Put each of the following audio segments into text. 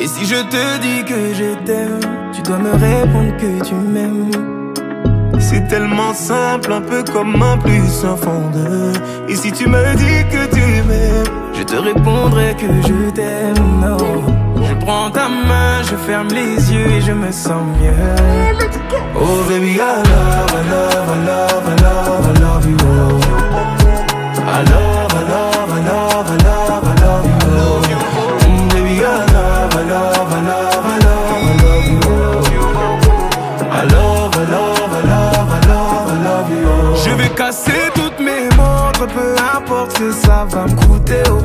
Et si je te dis que je t'aime, tu dois me répondre que tu m'aimes. C'est tellement simple, un peu comme un plus un fond de. Et si tu me dis que tu m'aimes, je te répondrai que je t'aime, non. Je prends ta main, je ferme les yeux et je me sens mieux. Oh baby, I love, I love, I love, I love, I love you, oh. I love, I love, I love, I love, I love you, oh. Baby, I love, I love, I love, I love, I love you, oh. I love, I love, I love, I love, I love you, oh. Je vais casser toutes mes montres, peu importe ce que ça va me coûter, oh.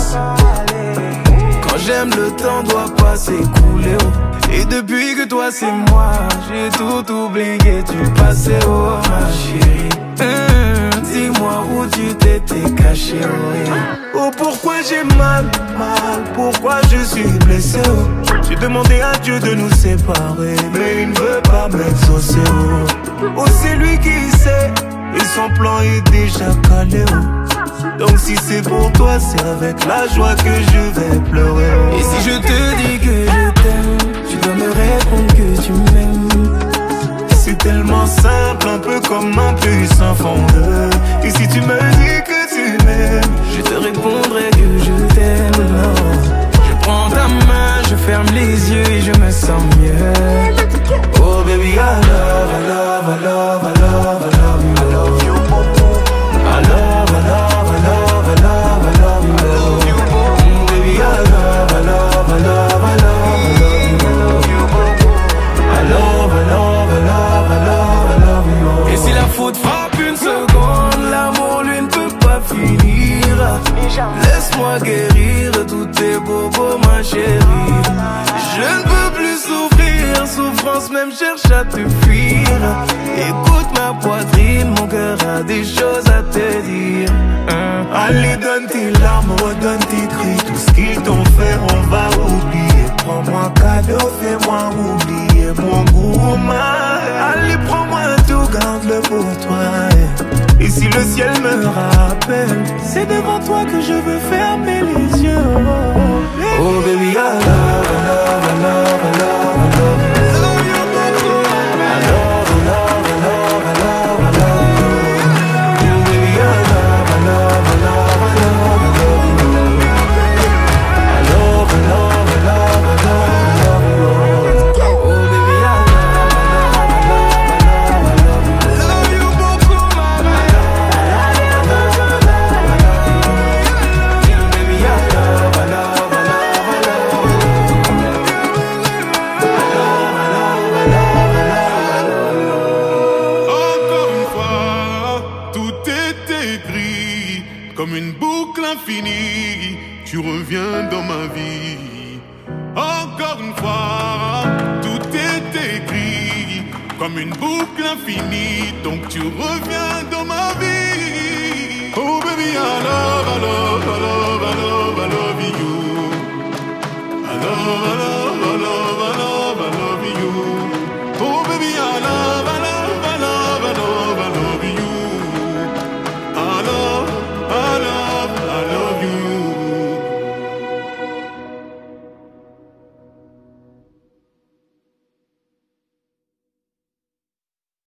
Quand j'aime, le temps doit pas s'écouler, oh. Et depuis que toi c'est moi, j'ai tout oublié, tu passais, oh ma chérie. Dis-moi où tu t'étais caché, oh, yeah. Oh pourquoi j'ai mal, pourquoi je suis blessé, oh. J'ai demandé à Dieu de nous séparer, mais il ne veut pas m'exaucer, oh. Oh c'est lui qui sait, et son plan est déjà calé, oh. Donc si c'est pour toi, c'est avec la joie que je vais pleurer, oh. Et si je te dis que je t'aime, tu dois me répondre que tu m'aimes. C'est tellement simple, un peu comme un plus un fond de. Et si tu me dis que tu m'aimes, je te répondrai que je t'aime, non. Je prends ta main, je ferme les yeux et je me sens mieux. Oh baby, I love, I love, I love, I love, I love you, I love you. I love, I love, I love, I love, I love you, I love you. Baby, I love, I love, I love, I love, I love you, I love, I love, I love, I love, I love you. Et si la faute frappe une seconde, l'amour lui ne peut pas finir. Laisse-moi guérir tous tes bobos, ma chérie. Je ne peux plus souffrir, souffrance même cherche à te fuir. Écoute ma poitrine, mon cœur a des choses à te dire. Allez donne tes larmes, redonne tes cris. Tout ce qu'ils t'ont fait on va oublier. Prends-moi cadeau, fais-moi oublier mon gourmand. Allez prends-moi tout, garde-le pour toi. Et si le ciel me rappelle, c'est devant toi que je veux fermer les yeux. Oh baby, I love, I love, I love, I love, I love you. Comme une boucle infinie, tu reviens dans ma vie. Encore une fois, tout est écrit. Comme une boucle infinie, donc tu reviens dans ma vie. Oh baby, I love, I love, I love, I love, I love you. I love, I love.